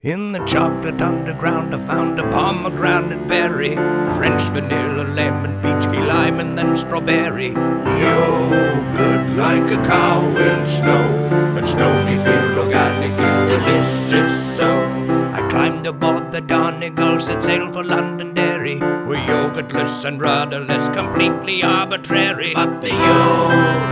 In the chocolate underground I found a pomegranate berry, French vanilla, lemon, peach, key lime, and then strawberry. Yogurt like a cow in snow, but Stony Field organic is delicious so. I climbed aboard the Donegal, set sail for Londonderry, where yogurtless and rudderless, completely arbitrary. But the yogurt